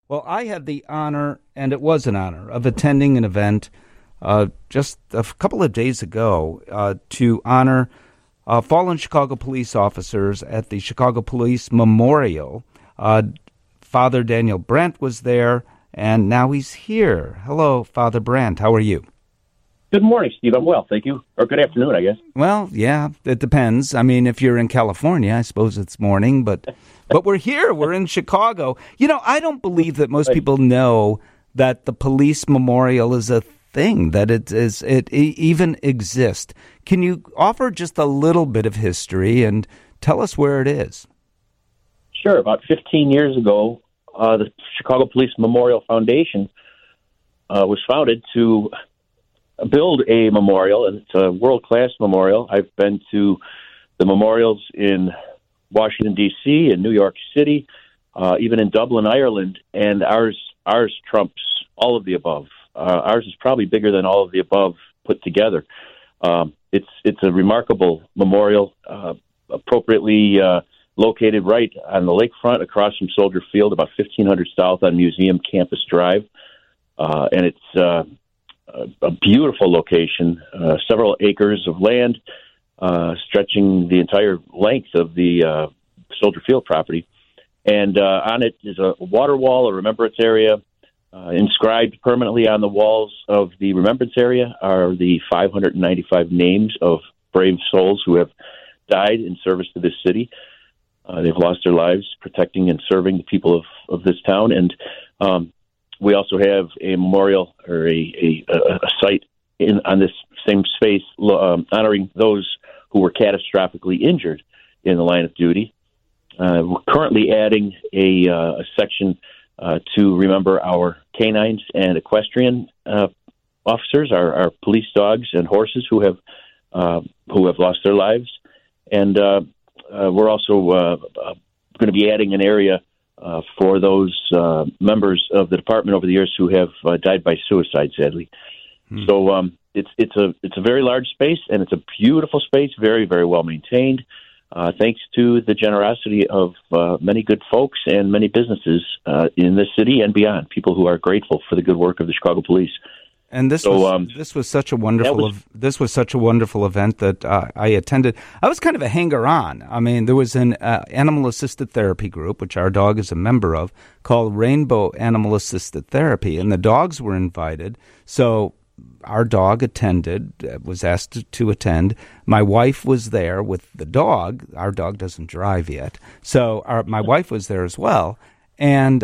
Well, I had the honor, and it was an honor, of attending an event just a couple of days ago to honor fallen Chicago police officers at the Chicago Police Memorial. Father Daniel Brandt was there, and now he's here. Hello, Father Brandt. How are you? Good morning, Steve. I'm well, thank you. Or good afternoon, I guess. Well, yeah, it depends. I mean, if you're in California, I suppose it's morning, but we're here. We're in Chicago. You know, I don't believe that most people know that the police memorial is a thing, that it even exists. Can you offer just a little bit of history and tell us where it is? Sure. About 15 years ago, the Chicago Police Memorial Foundation was founded to build a memorial, and it's a world-class memorial. I've been to the memorials in Washington, D.C., in New York City, even in Dublin, Ireland, and ours trumps all of the above. Ours is probably bigger than all of the above put together. It's a remarkable memorial, appropriately located right on the lakefront across from Soldier Field, about 1500 south on Museum Campus Drive, and it's a beautiful location, several acres of land stretching the entire length of the Soldier Field property. And on it is a water wall, a remembrance area. Inscribed permanently on the walls of the remembrance area are the 595 names of brave souls who have died in service to this city. They've lost their lives protecting and serving the people of this town. And we also have a memorial or a site on this same space honoring those who were catastrophically injured in the line of duty. We're currently adding a section to remember our canines and equestrian officers, our police dogs and horses who have lost their lives. And we're also going to be adding an area for those members of the department over the years who have died by suicide, sadly. So it's a very large space, and it's a beautiful space, very, very well maintained, thanks to the generosity of many good folks and many businesses in this city and beyond, people who are grateful for the good work of the Chicago Police. And this was such a wonderful event that I attended. I was kind of a hanger-on. I mean, there was an animal-assisted therapy group, which our dog is a member of, called Rainbow Animal-Assisted Therapy, and the dogs were invited. So our dog was asked to attend. My wife was there with the dog. Our dog doesn't drive yet. So my wife was there as well. And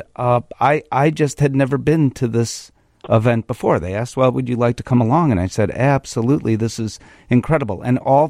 I just had never been to this event before. They asked, well, would you like to come along? And I said, absolutely, this is incredible. And all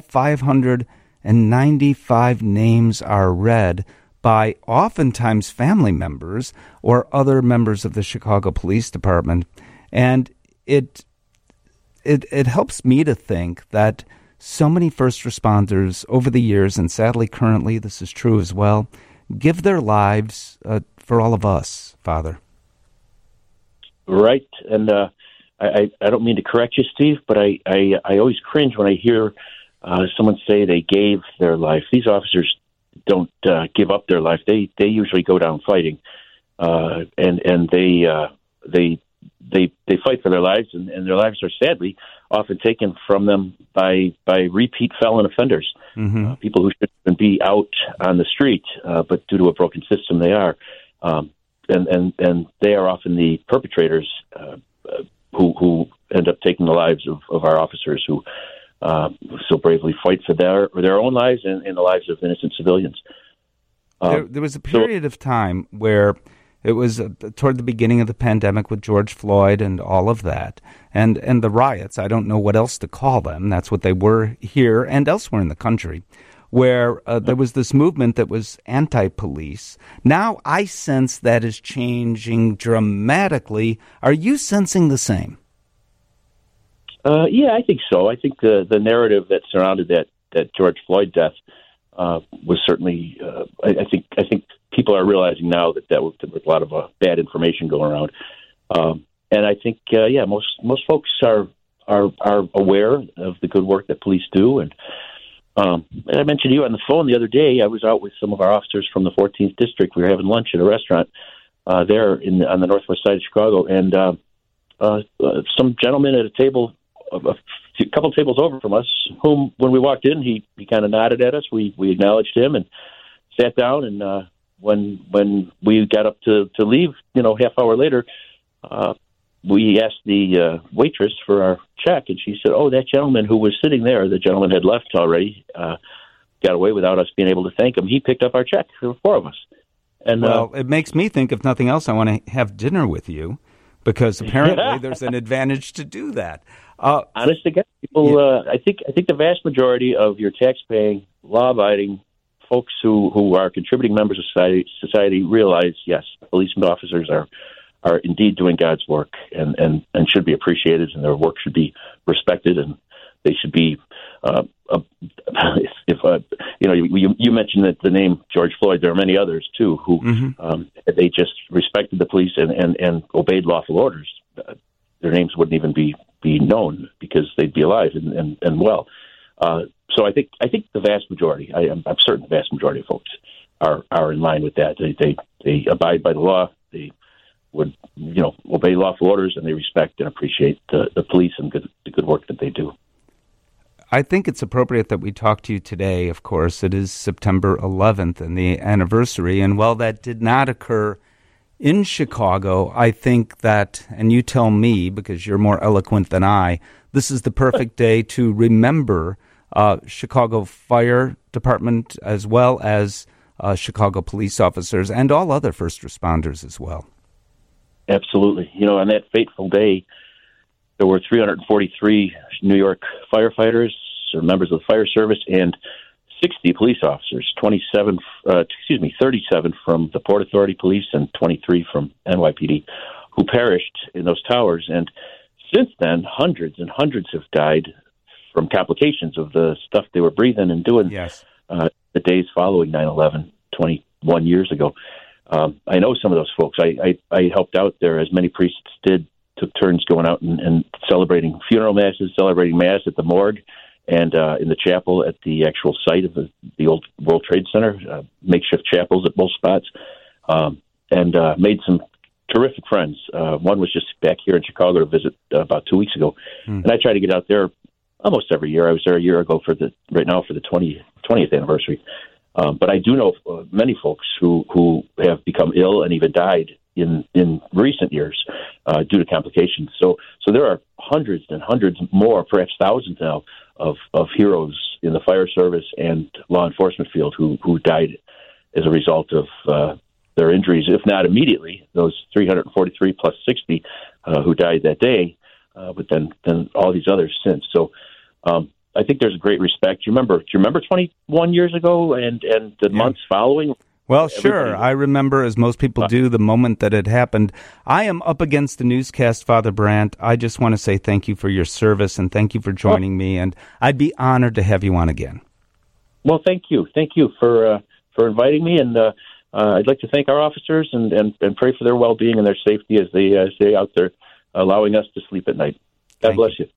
595 names are read by oftentimes family members or other members of the Chicago Police Department. And it helps me to think that so many first responders over the years, and sadly currently this is true as well, give their lives for all of us, Father. Right, and I don't mean to correct you, Steve, but I always cringe when I hear someone say they gave their life. These officers don't give up their life. They usually go down fighting, and they fight for their lives, and their lives are sadly often taken from them by repeat felon offenders, people who shouldn't be out on the street, but due to a broken system, they are. And they are often the perpetrators who end up taking the lives of our officers who so bravely fight for their own lives and the lives of innocent civilians. There was a period of time where it was toward the beginning of the pandemic with George Floyd and all of that, and the riots. I don't know what else to call them. That's what they were here and elsewhere in the country, where there was this movement that was anti-police. Now I sense that is changing dramatically. Are you sensing the same? Yeah, I think so. I think the narrative that surrounded that George Floyd death was certainly. I think people are realizing now that there was a lot of bad information going around, and I think most folks are aware of the good work that police do. And I mentioned to you on the phone the other day, I was out with some of our officers from the 14th District. We were having lunch at a restaurant there on the northwest side of Chicago, and some gentleman at a table, a couple tables over from us, whom when we walked in, he kind of nodded at us. We acknowledged him and sat down, and when we got up to leave, half hour later, we asked the waitress for our check, and she said, "Oh, that gentleman who was sitting there, the gentleman had left already, got away without us being able to thank him. He picked up our check for the 4 of us." And well, it makes me think, if nothing else, I want to have dinner with you, because apparently there's an advantage to do that. Honest to God, people, I think the vast majority of your tax-paying, law-abiding folks who are contributing members of society realize, yes, policemen officers are indeed doing God's work and should be appreciated, and their work should be respected, and they should be. You mentioned that the name George Floyd. There are many others too who they just respected the police and obeyed lawful orders. Their names wouldn't even be known because they'd be alive and well. So I think the vast majority. I'm certain the vast majority of folks are in line with that. They abide by the law. They would obey lawful orders, and they respect and appreciate the police and the good work that they do. I think it's appropriate that we talk to you today. Of course, it is September 11th and the anniversary, and while that did not occur in Chicago, I think that, and you tell me because you're more eloquent than I, this is the perfect day to remember Chicago Fire Department as well as Chicago police officers and all other first responders as well. Absolutely. On that fateful day, there were 343 New York firefighters or members of the fire service and 60 police officers, 37 from the Port Authority Police and 23 from NYPD, who perished in those towers. And since then, hundreds and hundreds have died from complications of the stuff they were breathing and doing. Yes. The days following 9/11, 21 years ago. I know some of those folks. I helped out there, as many priests did, took turns going out and celebrating funeral masses, celebrating Mass at the morgue, and in the chapel at the actual site of the old World Trade Center, makeshift chapels at both spots, and made some terrific friends. One was just back here in Chicago to visit about 2 weeks ago, and I try to get out there almost every year. I was there a year ago for the 20th anniversary. But I do know many folks who have become ill and even died in recent years due to complications. So there are hundreds and hundreds more, perhaps thousands now, of heroes in the fire service and law enforcement field who died as a result of their injuries, if not immediately, those 343 plus 60 who died that day, but then all these others since. So I think there's a great respect. Do you remember 21 years ago and the months following? Well, sure. I remember, as most people do, the moment that it happened. I am up against the newscast, Father Brandt. I just want to say thank you for your service and thank you for joining me, and I'd be honored to have you on again. Well, thank you. Thank you for inviting me, and I'd like to thank our officers and pray for their well-being and their safety as they stay out there allowing us to sleep at night. God bless you.